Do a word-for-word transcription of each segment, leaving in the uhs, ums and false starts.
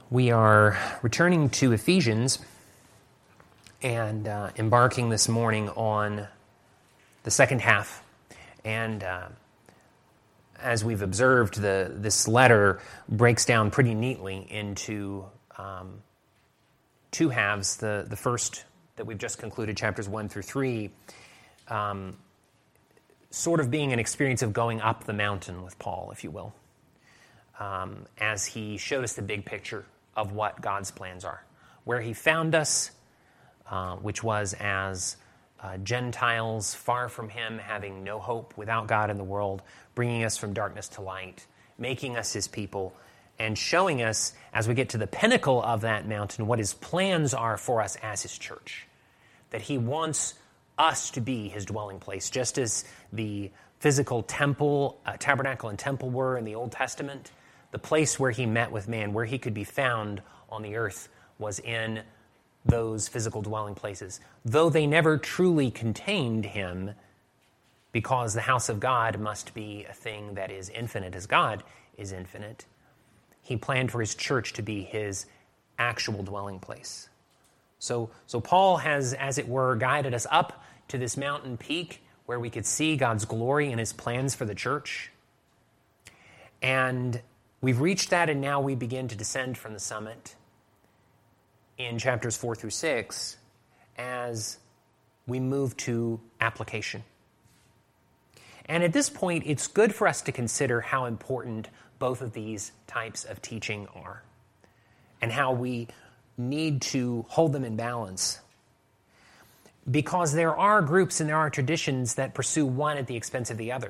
We are returning to Ephesians and uh, embarking this morning on the second half. And uh, as we've observed, the this letter breaks down pretty neatly into um, two halves. The, the first that we've just concluded, chapters one through three, um, sort of being an experience of going up the mountain with Paul, if you will, um, as he showed us the big picture of what God's plans are, where he found us, uh, which was as uh, Gentiles far from him, having no hope, without God in the world, bringing us from darkness to light, making us his people, and showing us, as we get to the pinnacle of that mountain, what his plans are for us as his church, that he wants us to be his dwelling place, just as the physical temple, uh, tabernacle and temple were in the Old Testament. The place where he met with man, where he could be found on the earth, was in those physical dwelling places. Though they never truly contained him, because the house of God must be a thing that is infinite as God is infinite, he planned for his church to be his actual dwelling place. So, so Paul has, as it were, guided us up to this mountain peak where we could see God's glory and his plans for the church. And we've reached that, and now we begin to descend from the summit in chapters four through six as we move to application. And at this point, it's good for us to consider how important both of these types of teaching are and how we need to hold them in balance. Because there are groups and there are traditions that pursue one at the expense of the other.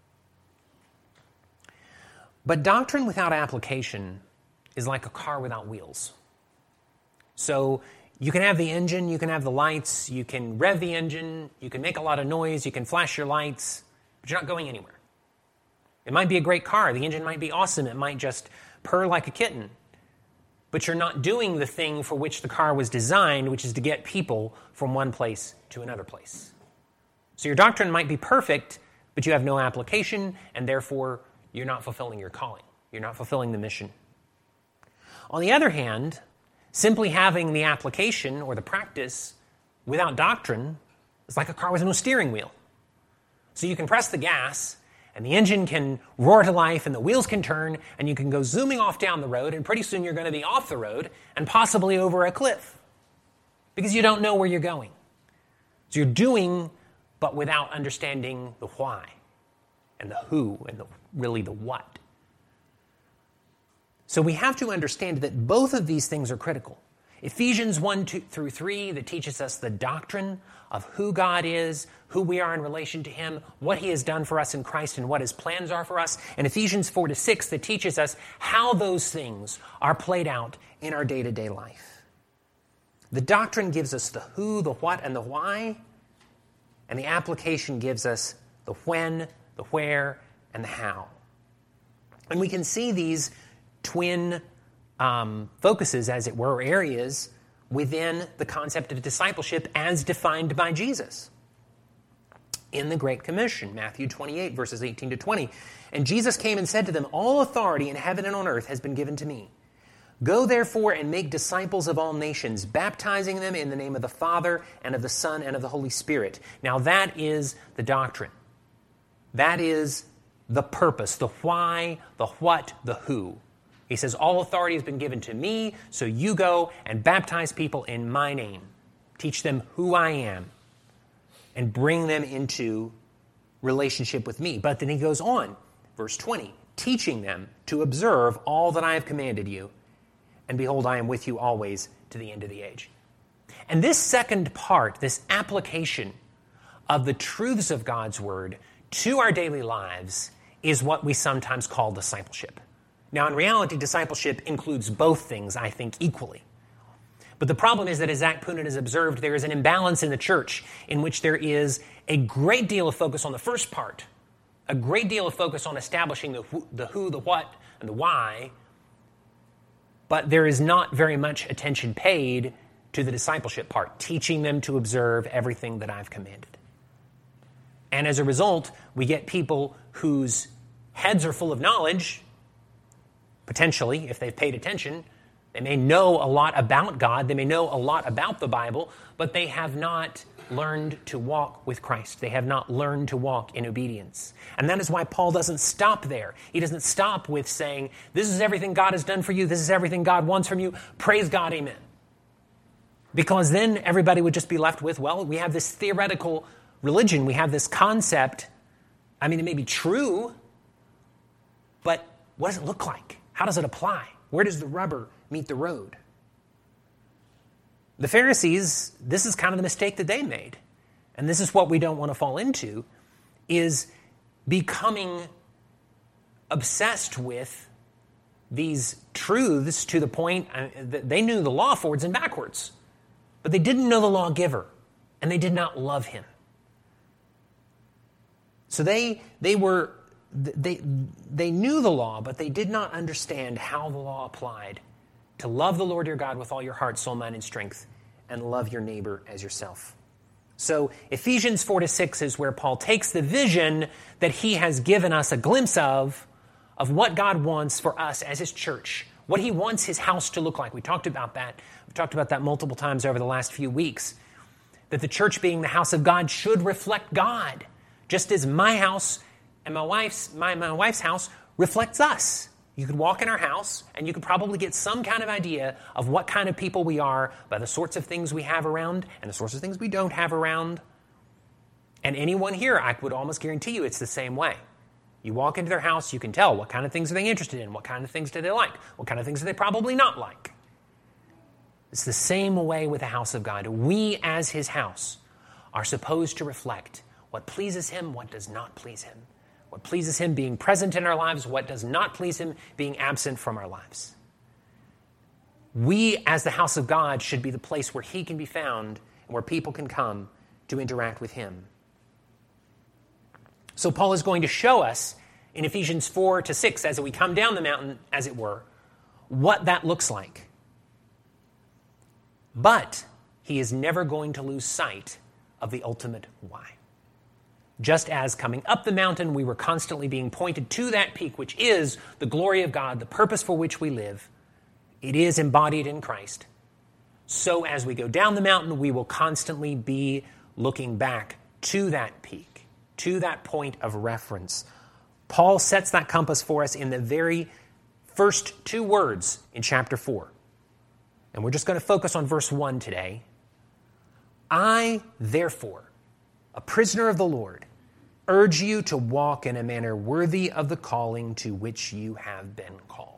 But doctrine without application is like a car without wheels. So you can have the engine, you can have the lights, you can rev the engine, you can make a lot of noise, you can flash your lights, but you're not going anywhere. It might be a great car, the engine might be awesome, it might just purr like a kitten, but you're not doing the thing for which the car was designed, which is to get people from one place to another place. So your doctrine might be perfect, but you have no application, and therefore you're not fulfilling your calling. You're not fulfilling the mission. On the other hand, simply having the application or the practice without doctrine is like a car with no steering wheel. So you can press the gas, and the engine can roar to life, and the wheels can turn, and you can go zooming off down the road, and pretty soon you're going to be off the road and possibly over a cliff because you don't know where you're going. So you're doing, but without understanding the why and the who and the, really the what. So we have to understand that both of these things are critical. Ephesians one two through three, that teaches us the doctrine of who God is, who we are in relation to him, what he has done for us in Christ, and what his plans are for us. And Ephesians four to six, that teaches us how those things are played out in our day-to-day life. The doctrine gives us the who, the what, and the why. And the application gives us the when, the where, and the how. And we can see these twin um, focuses, as it were, or areas within the concept of discipleship as defined by Jesus. In the Great Commission, Matthew twenty-eight, verses eighteen to twenty. And Jesus came and said to them, "All authority in heaven and on earth has been given to me. Go therefore and make disciples of all nations, baptizing them in the name of the Father and of the Son and of the Holy Spirit." Now that is the doctrine. That is the purpose, the why, the what, the who. He says, all authority has been given to me, so you go and baptize people in my name. Teach them who I am and bring them into relationship with me. But then he goes on, verse twenty, teaching them to observe all that I have commanded you. And behold, I am with you always to the end of the age. And this second part, this application of the truths of God's word to our daily lives, is what we sometimes call discipleship. Now, in reality, discipleship includes both things, I think, equally. But the problem is that, as Zach Poonen has observed, there is an imbalance in the church in which there is a great deal of focus on the first part, a great deal of focus on establishing the who, the, who, the what, and the why, but there is not very much attention paid to the discipleship part, teaching them to observe everything that I've commanded. And as a result, we get people whose heads are full of knowledge, potentially, if they've paid attention. They may know a lot about God. They may know a lot about the Bible, but they have not learned to walk with Christ. They have not learned to walk in obedience. And that is why Paul doesn't stop there. He doesn't stop with saying, this is everything God has done for you. This is everything God wants from you. Praise God, amen. Because then everybody would just be left with, well, we have this theoretical religion. We have this concept. I mean, it may be true, but what does it look like? How does it apply? Where does the rubber meet the road? The Pharisees, this is kind of the mistake that they made. And this is what we don't want to fall into, is becoming obsessed with these truths to the point that they knew the law forwards and backwards. But they didn't know the lawgiver, and they did not love him. So they they were they they knew the law, but they did not understand how the law applied to love the Lord your God with all your heart, soul, mind, and strength, and love your neighbor as yourself. So Ephesians four to six is where Paul takes the vision that he has given us a glimpse of, of what God wants for us as his church, what he wants his house to look like. We talked about that. We've talked about that multiple times over the last few weeks, that the church being the house of God should reflect God, just as my house and my wife's, my, my wife's house reflects us. You could walk in our house, and you could probably get some kind of idea of what kind of people we are by the sorts of things we have around and the sorts of things we don't have around. And anyone here, I would almost guarantee you it's the same way. You walk into their house, you can tell what kind of things are they interested in, what kind of things do they like, what kind of things do they probably not like. It's the same way with the house of God. We, as his house, are supposed to reflect what pleases him, what does not please him. What pleases him being present in our lives, what does not please him being absent from our lives. We, as the house of God, should be the place where he can be found and where people can come to interact with him. So Paul is going to show us in Ephesians four to six, as we come down the mountain, as it were, what that looks like. But he is never going to lose sight of the ultimate why. Just as coming up the mountain, we were constantly being pointed to that peak, which is the glory of God, the purpose for which we live. It is embodied in Christ. So as we go down the mountain, we will constantly be looking back to that peak, to that point of reference. Paul sets that compass for us in the very first two words in chapter four. And we're just going to focus on verse one today. I, therefore, a prisoner of the Lord, urge you to walk in a manner worthy of the calling to which you have been called.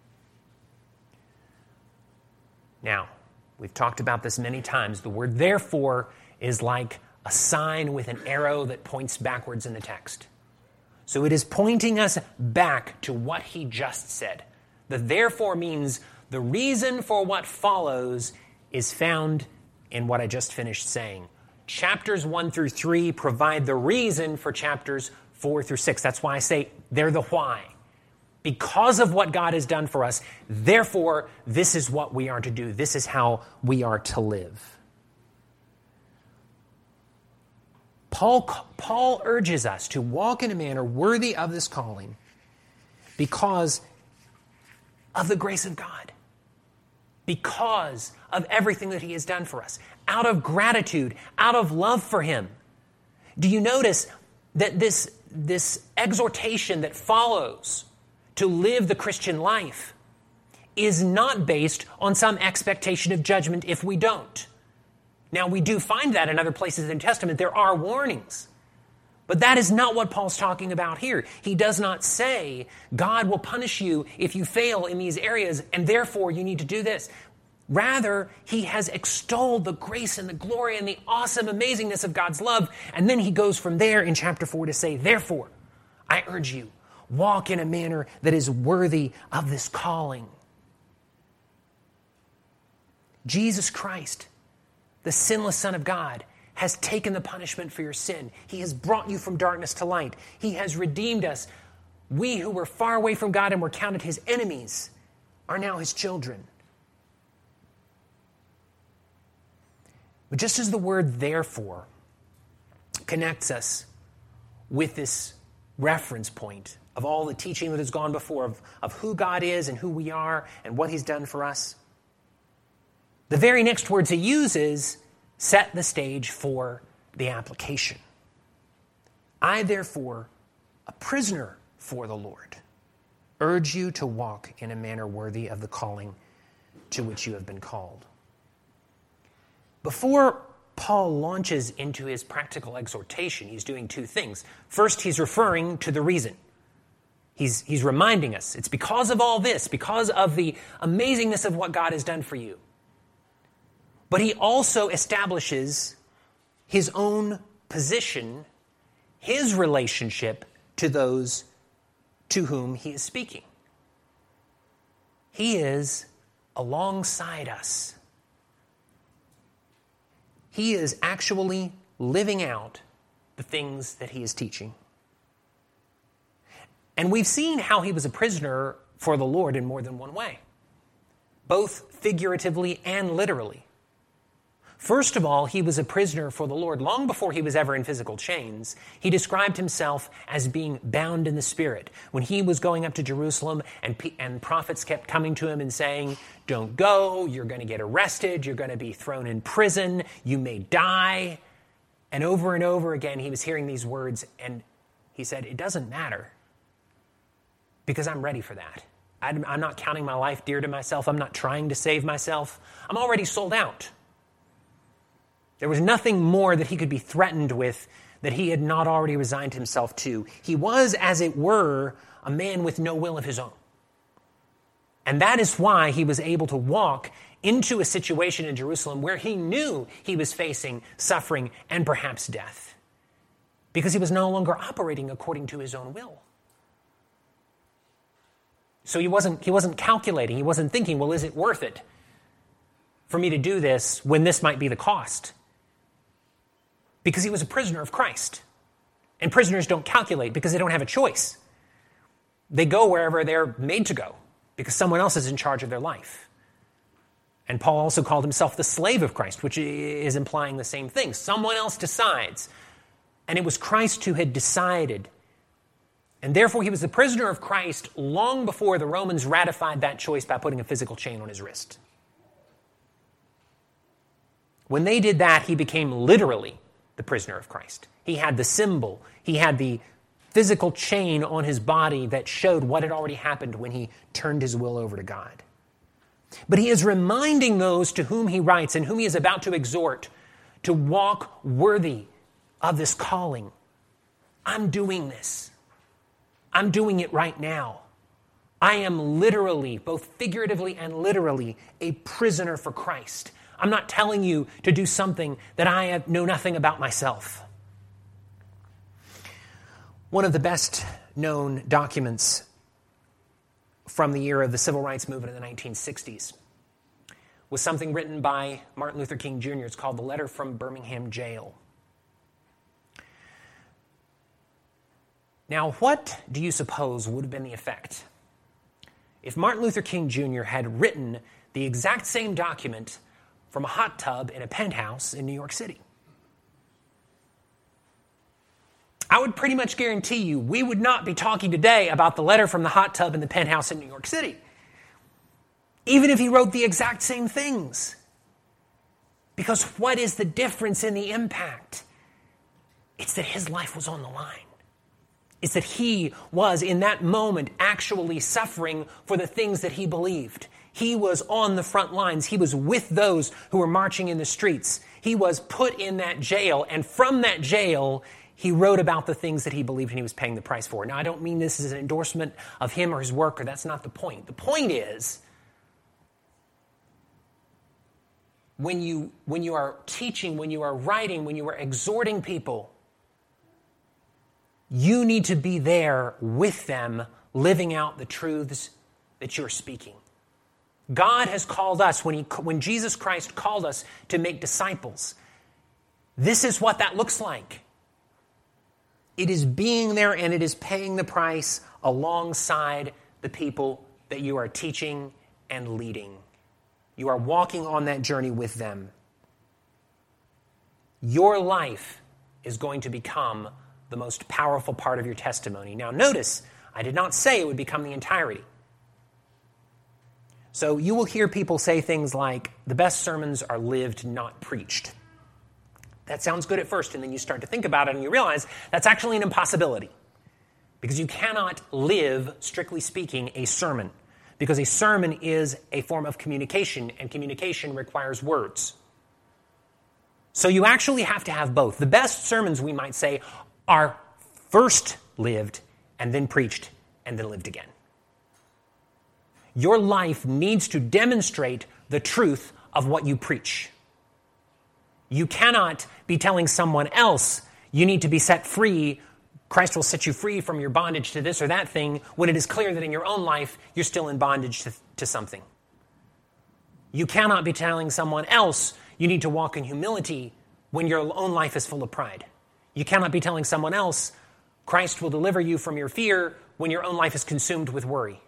Now, we've talked about this many times. The word therefore is like a sign with an arrow that points backwards in the text. So it is pointing us back to what he just said. The therefore means the reason for what follows is found in what I just finished saying. Chapters one through three provide the reason for chapters four through six. That's why I say they're the why. Because of what God has done for us, therefore, this is what we are to do. This is how we are to live. Paul, Paul urges us to walk in a manner worthy of this calling because of the grace of God. Because of everything that he has done for us. Out of gratitude, out of love for him. Do you notice that this, this exhortation that follows to live the Christian life is not based on some expectation of judgment if we don't? Now, we do find that in other places in the New Testament. There are warnings. But that is not what Paul's talking about here. He does not say, God will punish you if you fail in these areas, and therefore you need to do this. Rather, he has extolled the grace and the glory and the awesome amazingness of God's love. And then he goes from there in chapter four to say, therefore, I urge you, walk in a manner that is worthy of this calling. Jesus Christ, the sinless Son of God, has taken the punishment for your sin. He has brought you from darkness to light. He has redeemed us. We who were far away from God and were counted his enemies are now his children. But just as the word therefore connects us with this reference point of all the teaching that has gone before, of, of who God is and who we are and what he's done for us, the very next words he uses set the stage for the application. I, therefore, a prisoner for the Lord, urge you to walk in a manner worthy of the calling to which you have been called. Before Paul launches into his practical exhortation, he's doing two things. First, he's referring to the reason. He's, he's reminding us, it's because of all this, because of the amazingness of what God has done for you. But he also establishes his own position, his relationship to those to whom he is speaking. He is alongside us. He is actually living out the things that he is teaching. And we've seen how he was a prisoner for the Lord in more than one way, both figuratively and literally. First of all, he was a prisoner for the Lord long before he was ever in physical chains. He described himself as being bound in the Spirit. When he was going up to Jerusalem and, and prophets kept coming to him and saying, don't go, you're going to get arrested, you're going to be thrown in prison, you may die. And over and over again, he was hearing these words, and he said, it doesn't matter because I'm ready for that. I'm, I'm not counting my life dear to myself. I'm not trying to save myself. I'm already sold out. There was nothing more that he could be threatened with that he had not already resigned himself to. He was, as it were, a man with no will of his own. And that is why he was able to walk into a situation in Jerusalem where he knew he was facing suffering and perhaps death, because he was no longer operating according to his own will. So he wasn't, he wasn't calculating. He wasn't thinking, well, is it worth it for me to do this when this might be the cost? Because he was a prisoner of Christ. And prisoners don't calculate because they don't have a choice. They go wherever they're made to go because someone else is in charge of their life. And Paul also called himself the slave of Christ, which is implying the same thing. Someone else decides. And it was Christ who had decided. And therefore he was the prisoner of Christ long before the Romans ratified that choice by putting a physical chain on his wrist. When they did that, he became literally the prisoner of Christ. He had the symbol. He had the physical chain on his body that showed what had already happened when he turned his will over to God. But he is reminding those to whom he writes and whom he is about to exhort to walk worthy of this calling. I'm doing this. I'm doing it right now. I am literally, both figuratively and literally, a prisoner for Christ. I'm not telling you to do something that I know nothing about myself. One of the best known documents from the era of the civil rights movement in the nineteen sixties was something written by Martin Luther King Junior It's called The Letter from Birmingham Jail. Now, what do you suppose would have been the effect if Martin Luther King Junior had written the exact same document from a hot tub in a penthouse in New York City? I would pretty much guarantee you we would not be talking today about the letter from the hot tub in the penthouse in New York City, even if he wrote the exact same things. Because what is the difference in the impact? It's that his life was on the line. It's that he was, in that moment, actually suffering for the things that he believed. He was on the front lines. He was with those who were marching in the streets. He was put in that jail, and from that jail, he wrote about the things that he believed and he was paying the price for. Now, I don't mean this as an endorsement of him or his work, or that's not the point. The point is, when you, when you are teaching, when you are writing, when you are exhorting people, you need to be there with them, living out the truths that you're speaking. God has called us, when, he, when Jesus Christ called us to make disciples, this is what that looks like. It is being there and it is paying the price alongside the people that you are teaching and leading. You are walking on that journey with them. Your life is going to become the most powerful part of your testimony. Now notice, I did not say it would become the entirety. So you will hear people say things like, the best sermons are lived, not preached. That sounds good at first, and then you start to think about it and you realize that's actually an impossibility. Because you cannot live, strictly speaking, a sermon. Because a sermon is a form of communication, and communication requires words. So you actually have to have both. The best sermons, we might say, are first lived, and then preached, and then lived again. Your life needs to demonstrate the truth of what you preach. You cannot be telling someone else, you need to be set free, Christ will set you free from your bondage to this or that thing, when it is clear that in your own life, you're still in bondage to, to something. You cannot be telling someone else, you need to walk in humility, when your own life is full of pride. You cannot be telling someone else, Christ will deliver you from your fear, when your own life is consumed with worry.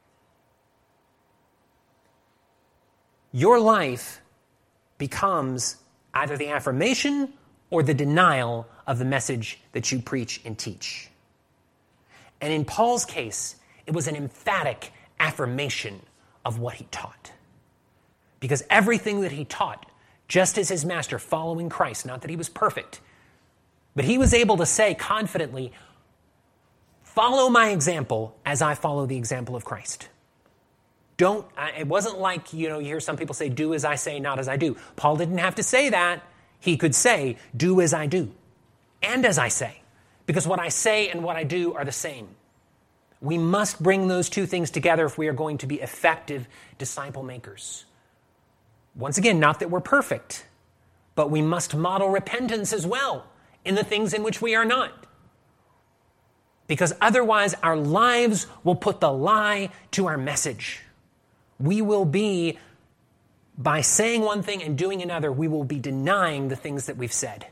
Your life becomes either the affirmation or the denial of the message that you preach and teach. And in Paul's case, it was an emphatic affirmation of what he taught. Because everything that he taught, just as his master following Christ, not that he was perfect, but he was able to say confidently, follow my example as I follow the example of Christ. Don't, it wasn't like, you know, you hear some people say, do as I say, not as I do. Paul didn't have to say that. He could say, do as I do, and as I say. Because what I say and what I do are the same. We must bring those two things together if we are going to be effective disciple makers. Once again, not that we're perfect, but we must model repentance as well in the things in which we are not. Because otherwise our lives will put the lie to our message. We will be, by saying one thing and doing another, we will be denying the things that we've said.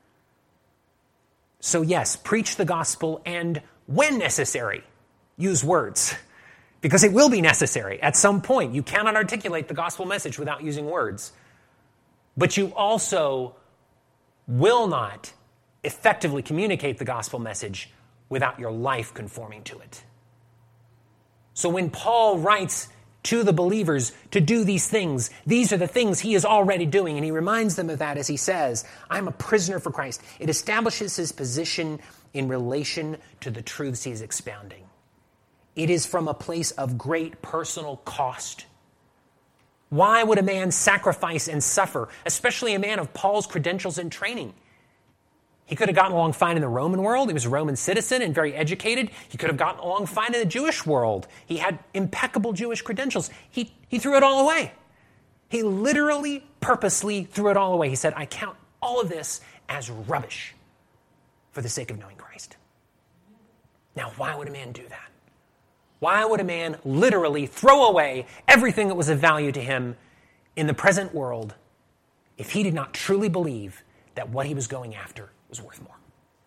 So yes, preach the gospel, and when necessary, use words. Because it will be necessary at some point. You cannot articulate the gospel message without using words. But you also will not effectively communicate the gospel message without your life conforming to it. So when Paul writes to the believers to do these things, these are the things he is already doing, and he reminds them of that as he says, I'm a prisoner for Christ. It establishes his position in relation to the truths he is expounding. It is from a place of great personal cost. Why would a man sacrifice and suffer, especially a man of Paul's credentials and training? He could have gotten along fine in the Roman world. He was a Roman citizen and very educated. He could have gotten along fine in the Jewish world. He had impeccable Jewish credentials. He, he threw it all away. He literally, purposely threw it all away. He said, I count all of this as rubbish for the sake of knowing Christ. Now, why would a man do that? Why would a man literally throw away everything that was of value to him in the present world if he did not truly believe that what he was going after was worth more?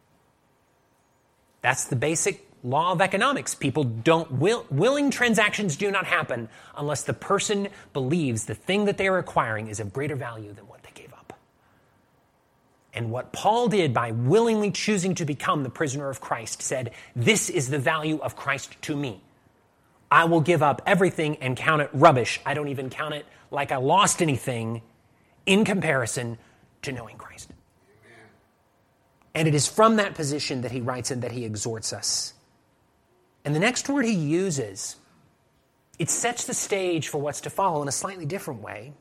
That's the basic law of economics. People don't, will, willing transactions do not happen unless the person believes the thing that they are acquiring is of greater value than what they gave up. And what Paul did by willingly choosing to become the prisoner of Christ said, this is the value of Christ to me. I will give up everything and count it rubbish. I don't even count it like I lost anything in comparison to knowing Christ. And it is from that position that he writes and that he exhorts us. And the next word he uses, it sets the stage for what's to follow in a slightly different way.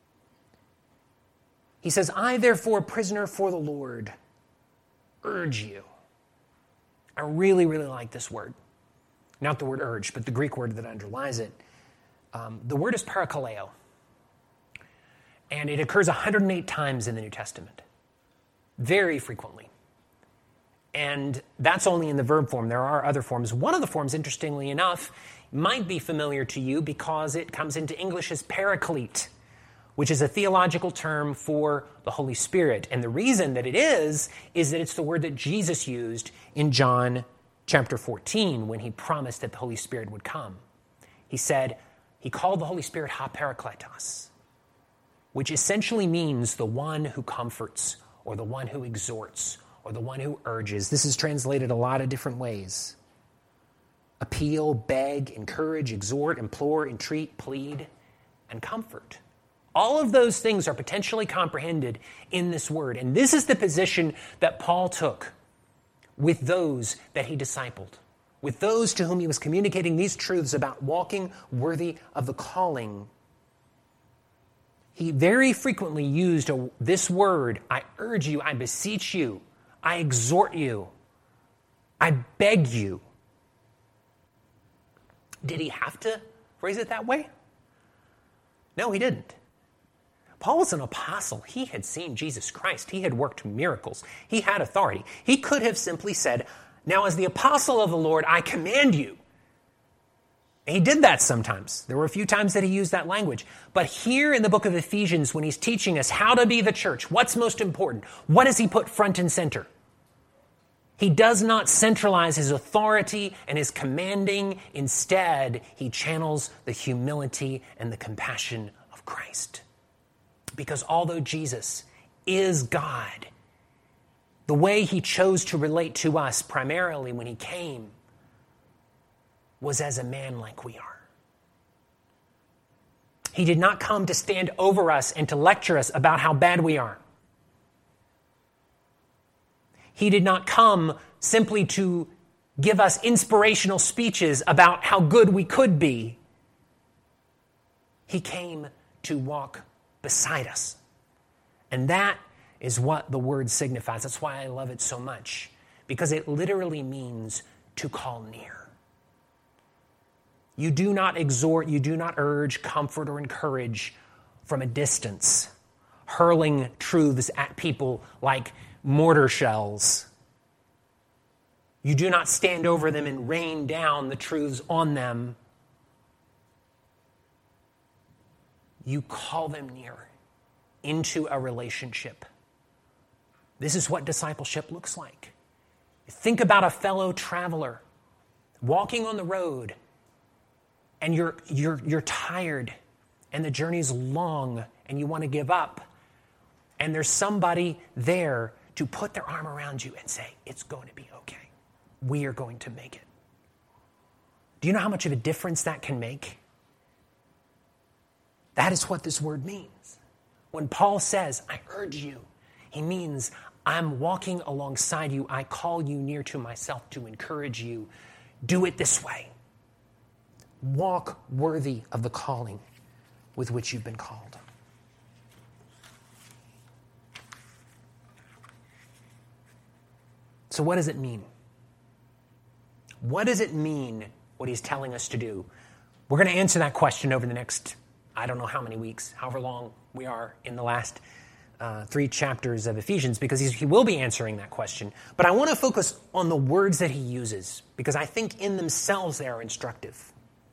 He says, I therefore, prisoner for the Lord, urge you. I really, really like this word. Not the word urge, but the Greek word that underlies it. Um, the word is parakaleo. And it occurs one hundred eight times in the New Testament. Very frequently. And that's only in the verb form. There are other forms. One of the forms, interestingly enough, might be familiar to you because it comes into English as paraclete, which is a theological term for the Holy Spirit. And the reason that it is, is that it's the word that Jesus used in John chapter fourteen when he promised that the Holy Spirit would come. He said, he called the Holy Spirit ha parakletos, which essentially means the one who comforts, or the one who exhorts, or the one who urges. This is translated a lot of different ways. Appeal, beg, encourage, exhort, implore, entreat, plead. and comfort. All of those things are potentially comprehended in this word. And this is the position that Paul took with those that he discipled, with those to whom he was communicating these truths about walking worthy of the calling. He very frequently used a, this word, I urge you, I beseech you, I exhort you, I beg you. Did he have to phrase it that way? No, he didn't. Paul was an apostle. He had seen Jesus Christ. He had worked miracles. He had authority. He could have simply said, now as the apostle of the Lord, I command you. And he did that sometimes. There were a few times that he used that language. But here in the book of Ephesians, when he's teaching us how to be the church, what's most important? What does he put front and center? He does not centralize his authority and his commanding. Instead, he channels the humility and the compassion of Christ. Because although Jesus is God, the way he chose to relate to us primarily when he came was as a man like we are. He did not come to stand over us and to lecture us about how bad we are. He did not come simply to give us inspirational speeches about how good we could be. He came to walk beside us. And that is what the word signifies. That's why I love it so much, because it literally means to call near. You do not exhort, you do not urge, comfort, or encourage from a distance, hurling truths at people like mortar shells. You do not stand over them and rain down the truths on them. You call them near into a relationship. This is what discipleship looks like. Think about a fellow traveler walking on the road, and you're you're you're tired, and the journey's long, and you want to give up. And there's somebody there to put their arm around you and say, it's going to be okay. We are going to make it. Do you know how much of a difference that can make? That is what this word means. When Paul says, I urge you, he means I'm walking alongside you. I call you near to myself to encourage you. Do it this way. Walk worthy of the calling with which you've been called. So what does it mean? What does it mean, what he's telling us to do? We're going to answer that question over the next, I don't know how many weeks, however long we are in the last uh, three chapters of Ephesians, because he's, he will be answering that question. But I want to focus on the words that he uses, because I think in themselves they are instructive.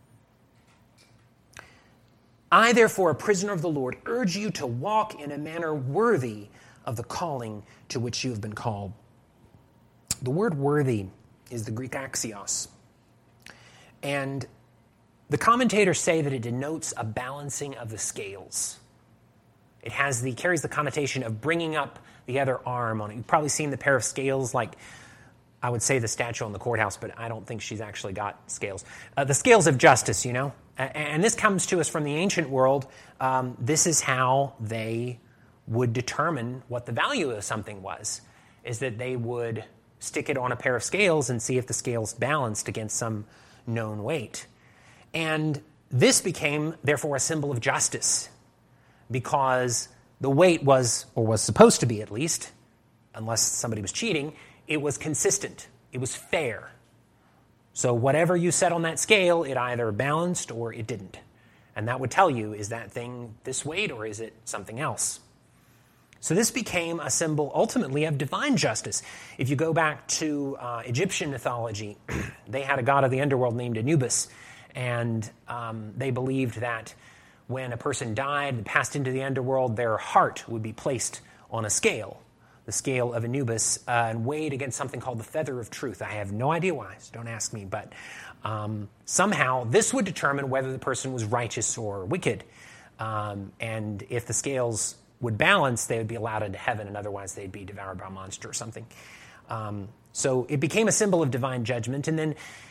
I, therefore, a prisoner of the Lord, urge you to walk in a manner worthy of the calling to which you have been called. The word worthy is the Greek axios. And the commentators say that it denotes a balancing of the scales. It has the carries the connotation of bringing up the other arm on it. You've probably seen the pair of scales, like I would say the statue on the courthouse, but I don't think she's actually got scales. Uh, the scales of justice, you know. And this comes to us from the ancient world. Um, this is how they would determine what the value of something was, is that they would stick it on a pair of scales and see if the scales balanced against some known weight. And this became, therefore, a symbol of justice, because the weight was, or was supposed to be at least, unless somebody was cheating, it was consistent. It was fair. So whatever you set on that scale, it either balanced or it didn't. And that would tell you, is that thing this weight or is it something else? So this became a symbol ultimately of divine justice. If you go back to uh, Egyptian mythology, they had a god of the underworld named Anubis, and um, they believed that when a person died and passed into the underworld, their heart would be placed on a scale, the scale of Anubis, uh, and weighed against something called the feather of truth. I have no idea why, so don't ask me, but um, somehow this would determine whether the person was righteous or wicked. Um, and if the scales would balance, they would be allowed into heaven, and otherwise they'd be devoured by a monster or something. Um, so it became a symbol of divine judgment. And then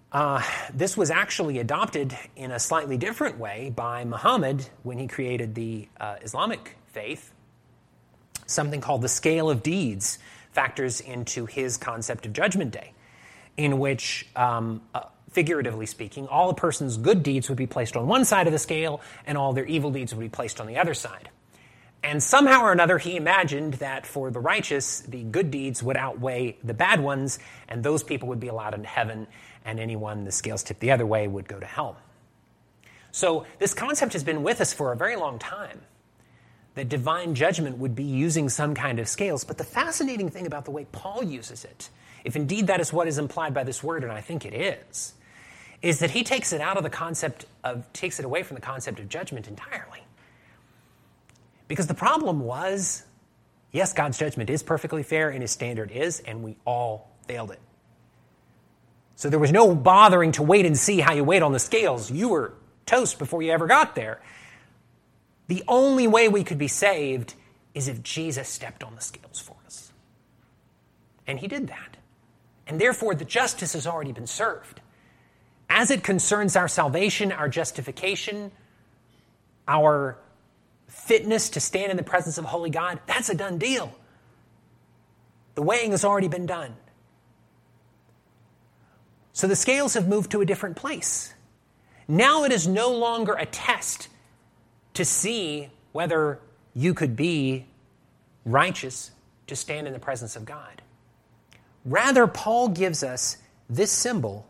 Uh, this was actually adopted in a slightly different way by Muhammad when he created the uh, Islamic faith. Something called the scale of deeds factors into his concept of Judgment Day, in which, um, uh, figuratively speaking, all a person's good deeds would be placed on one side of the scale and all their evil deeds would be placed on the other side. And somehow or another, he imagined that for the righteous, the good deeds would outweigh the bad ones, and those people would be allowed into heaven, and anyone the scales tipped the other way would go to hell. So this concept has been with us for a very long time, that divine judgment would be using some kind of scales. But the fascinating thing about the way Paul uses it, if indeed that is what is implied by this word, and I think it is, is that he takes it out of the concept of, takes it away from the concept of judgment entirely. Because the problem was, yes, God's judgment is perfectly fair and his standard is, and we all failed it. So there was no bothering to wait and see how you weighed on the scales. You were toast before you ever got there. The only way we could be saved is if Jesus stepped on the scales for us. And he did that. And therefore, the justice has already been served. As it concerns our salvation, our justification, our fitness to stand in the presence of a holy God, that's a done deal. The weighing has already been done. So the scales have moved to a different place. Now it is no longer a test to see whether you could be righteous to stand in the presence of God. Rather, Paul gives us this symbol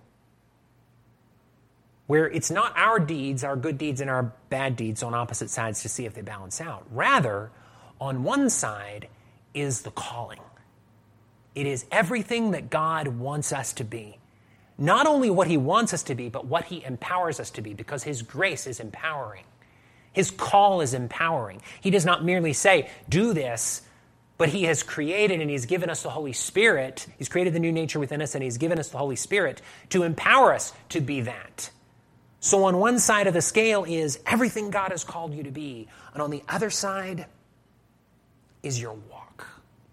where it's not our deeds, our good deeds and our bad deeds on opposite sides to see if they balance out. Rather, on one side is the calling. It is everything that God wants us to be. Not only what he wants us to be, but what he empowers us to be, because his grace is empowering. His call is empowering. He does not merely say, do this, but he has created and he's given us the Holy Spirit. He's created the new nature within us and he's given us the Holy Spirit to empower us to be that. So on one side of the scale is everything God has called you to be, and on the other side is your walk.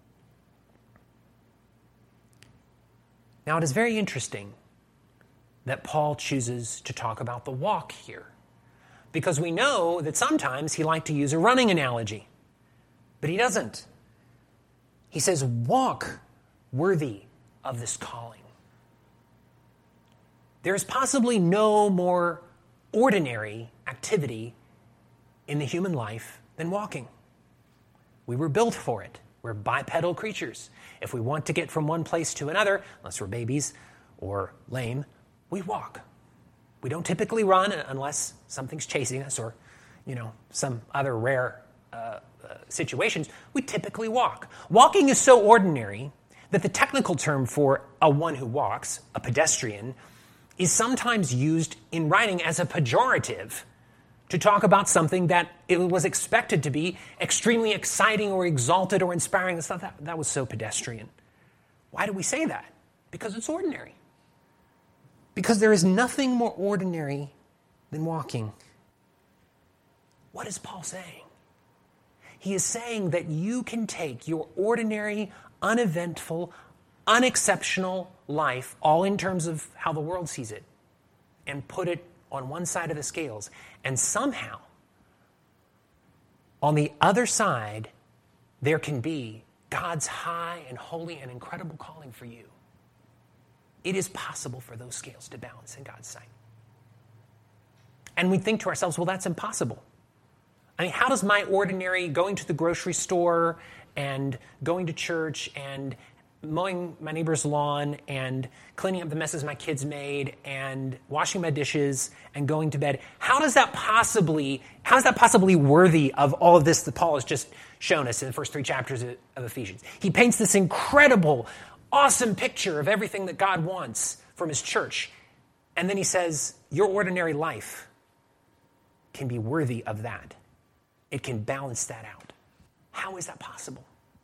Now it is very interesting that Paul chooses to talk about the walk here, because we know that sometimes he liked to use a running analogy, but he doesn't. He says, walk worthy of this calling. There is possibly no more ordinary activity in the human life than walking. We were built for it. We're bipedal creatures. If we want to get from one place to another, unless we're babies or lame, we walk. We don't typically run unless something's chasing us or, you know, some other rare uh, uh, situations. We typically walk. Walking is so ordinary that the technical term for a one who walks, a pedestrian, is sometimes used in writing as a pejorative to talk about something that it was expected to be extremely exciting or exalted or inspiring. It's not that, that was so pedestrian. Why do we say that? Because it's ordinary. Because there is nothing more ordinary than walking. What is Paul saying? He is saying that you can take your ordinary, uneventful, unexceptional life, all in terms of how the world sees it, and put it on one side of the scales. And somehow, on the other side, there can be God's high and holy and incredible calling for you. It is possible for those scales to balance in God's sight. And we think to ourselves, well, that's impossible. I mean, how does my ordinary going to the grocery store and going to church and mowing my neighbor's lawn and cleaning up the messes my kids made and washing my dishes and going to bed, how does that possibly, how is that possibly worthy of all of this that Paul has just shown us in the first three chapters of Ephesians? He paints this incredible, awesome picture of everything that God wants from his church. And then he says, your ordinary life can be worthy of that. It can balance that out. How is that possible?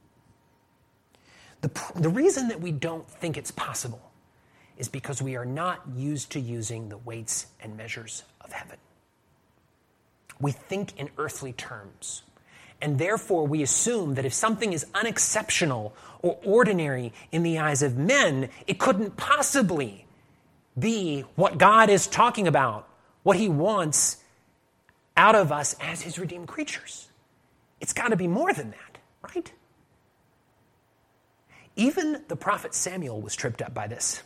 The, the reason that we don't think it's possible is because we are not used to using the weights and measures of heaven. We think in earthly terms, and therefore we assume that if something is unexceptional or ordinary in the eyes of men, it couldn't possibly be what God is talking about, what he wants out of us as his redeemed creatures. It's got to be more than that, right? Even the prophet Samuel was tripped up by this.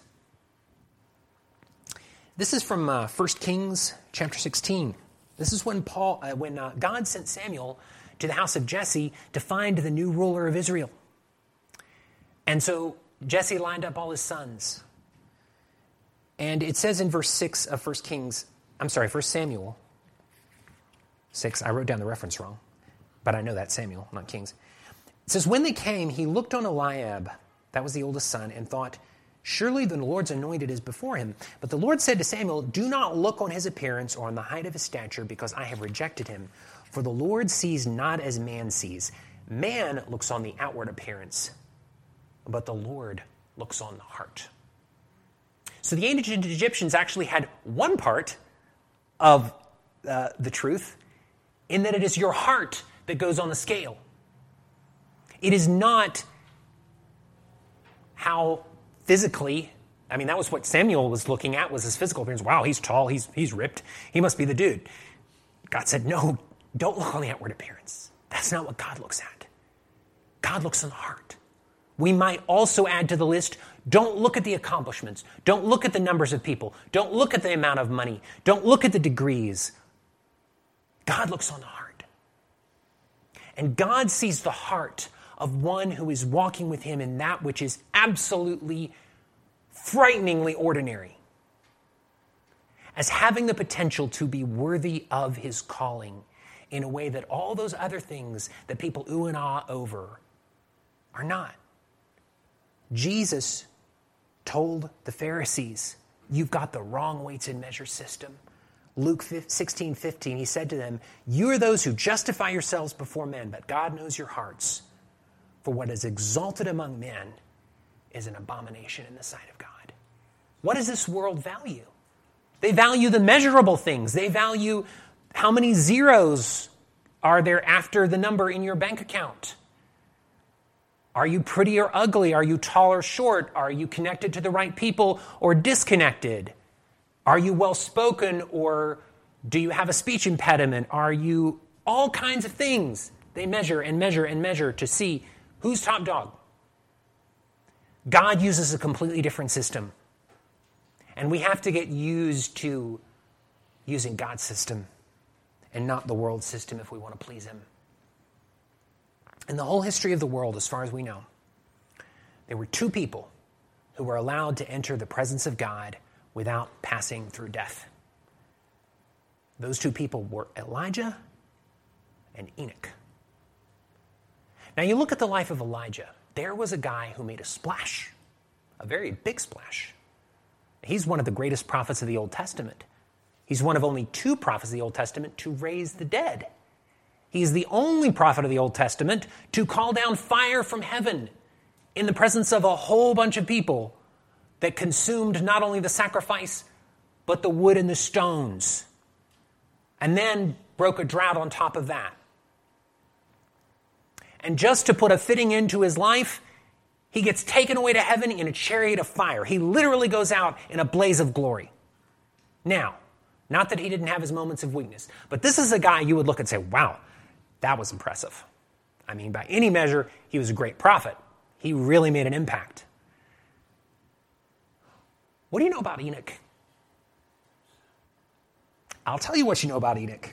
This is from uh, First Kings chapter sixteen. This is when Paul, uh, when uh, God sent Samuel to the house of Jesse to find the new ruler of Israel. And so Jesse lined up all his sons. And it says in verse six of First Kings, I'm sorry, First Samuel six, I wrote down the reference wrong, but I know that's Samuel, not Kings. It says, when they came, he looked on Eliab, that was the oldest son, and thought, surely the Lord's anointed is before him. But the Lord said to Samuel, do not look on his appearance or on the height of his stature, because I have rejected him. For the Lord sees not as man sees. Man looks on the outward appearance, but the Lord looks on the heart. So the ancient Egyptians actually had one part of uh, the truth, in that it is your heart that goes on the scale. It is not how physically, I mean, that was what Samuel was looking at, was his physical appearance. Wow, he's tall, he's he's ripped, he must be the dude. God said, no, don't look on the outward appearance. That's not what God looks at. God looks on the heart. We might also add to the list, don't look at the accomplishments. Don't look at the numbers of people. Don't look at the amount of money. Don't look at the degrees. God looks on the heart. And God sees the heart of one who is walking with him in that which is absolutely, frighteningly ordinary, as having the potential to be worthy of his calling in a way that all those other things that people ooh and ah over are not. Jesus told the Pharisees, you've got the wrong weights and measure system. Luke sixteen fifteen, he said to them, you are those who justify yourselves before men, but God knows your hearts. For what is exalted among men is an abomination in the sight of God. What does this world value? They value the measurable things. They value how many zeros are there after the number in your bank account. Are you pretty or ugly? Are you tall or short? Are you connected to the right people or disconnected? Are you well-spoken, or do you have a speech impediment? Are you all kinds of things? They measure and measure and measure to see who's top dog. God uses a completely different system. And we have to get used to using God's system and not the world's system if we want to please him. In the whole history of the world, as far as we know, there were two people who were allowed to enter the presence of God without passing through death. Those two people were Elijah and Enoch. Now you look at the life of Elijah. There was a guy who made a splash, a very big splash. He's one of the greatest prophets of the Old Testament. He's one of only two prophets of the Old Testament to raise the dead. He's the only prophet of the Old Testament to call down fire from heaven in the presence of a whole bunch of people that consumed not only the sacrifice, but the wood and the stones, and then broke a drought on top of that. And just to put a fitting end to his life, he gets taken away to heaven in a chariot of fire. He literally goes out in a blaze of glory. Now, not that he didn't have his moments of weakness, but this is a guy you would look and say, wow, that was impressive. I mean, by any measure, he was a great prophet. He really made an impact. What do you know about Enoch? I'll tell you what you know about Enoch.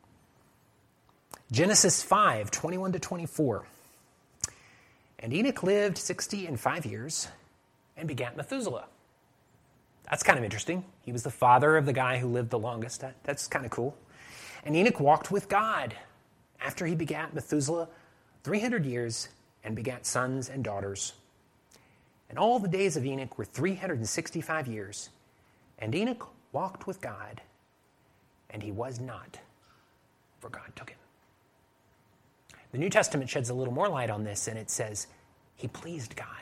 Genesis five, twenty-one to twenty-four. And Enoch lived sixty and five years and begat Methuselah. That's kind of interesting. He was the father of the guy who lived the longest. That, that's kind of cool. And Enoch walked with God after he begat Methuselah three hundred years and begat sons and daughters. And all the days of Enoch were three hundred sixty-five years. And Enoch walked with God, and he was not, for God took him. The New Testament sheds a little more light on this, and it says, he pleased God.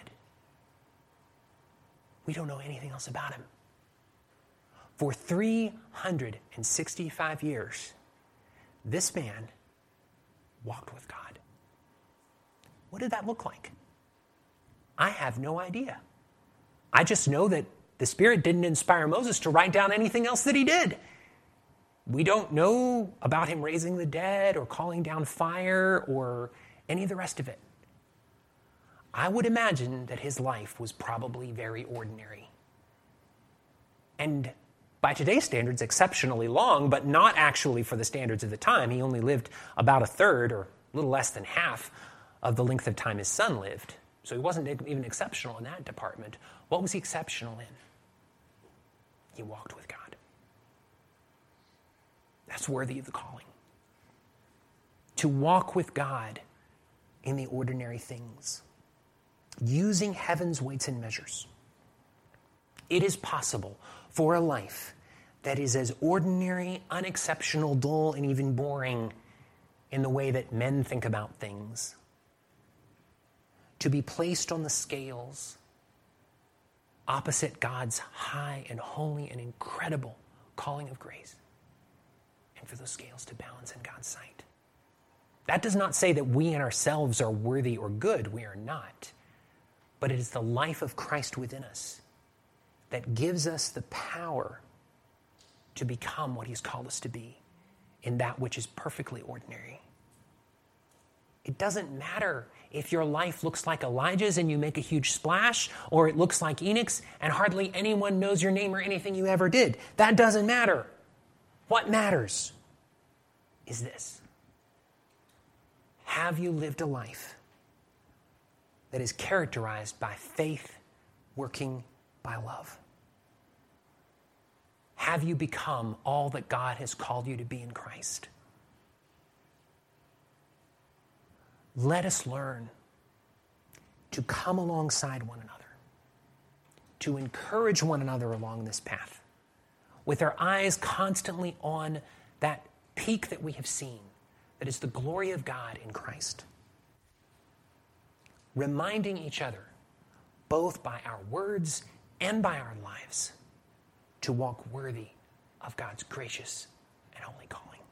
We don't know anything else about him. For three hundred sixty-five years, this man walked with God. What did that look like? I have no idea. I just know that The Spirit didn't inspire Moses to write down anything else that he did. We don't know about him raising the dead or calling down fire or any of the rest of it. I would imagine that his life was probably very ordinary. And by today's standards, exceptionally long, but not actually for the standards of the time. He only lived about a third or a little less than half of the length of time his son lived. So he wasn't even exceptional in that department. What was he exceptional in? He walked with God. That's worthy of the calling. To walk with God in the ordinary things, using heaven's weights and measures. It is possible for a life that is as ordinary, unexceptional, dull, and even boring in the way that men think about things, to be placed on the scales opposite God's high and holy and incredible calling of grace, and for those scales to balance in God's sight. That does not say that we in ourselves are worthy or good. We are not. But it is the life of Christ within us that gives us the power to become what he's called us to be in that which is perfectly ordinary. It doesn't matter if your life looks like Elijah's and you make a huge splash, or it looks like Enoch's and hardly anyone knows your name or anything you ever did. That doesn't matter. What matters is this. Have you lived a life that is characterized by faith working by love? Have you become all that God has called you to be in Christ? Let us learn to come alongside one another, to encourage one another along this path, with our eyes constantly on that peak that we have seen, that is the glory of God in Christ. Reminding each other, both by our words and by our lives, to walk worthy of God's gracious and holy calling.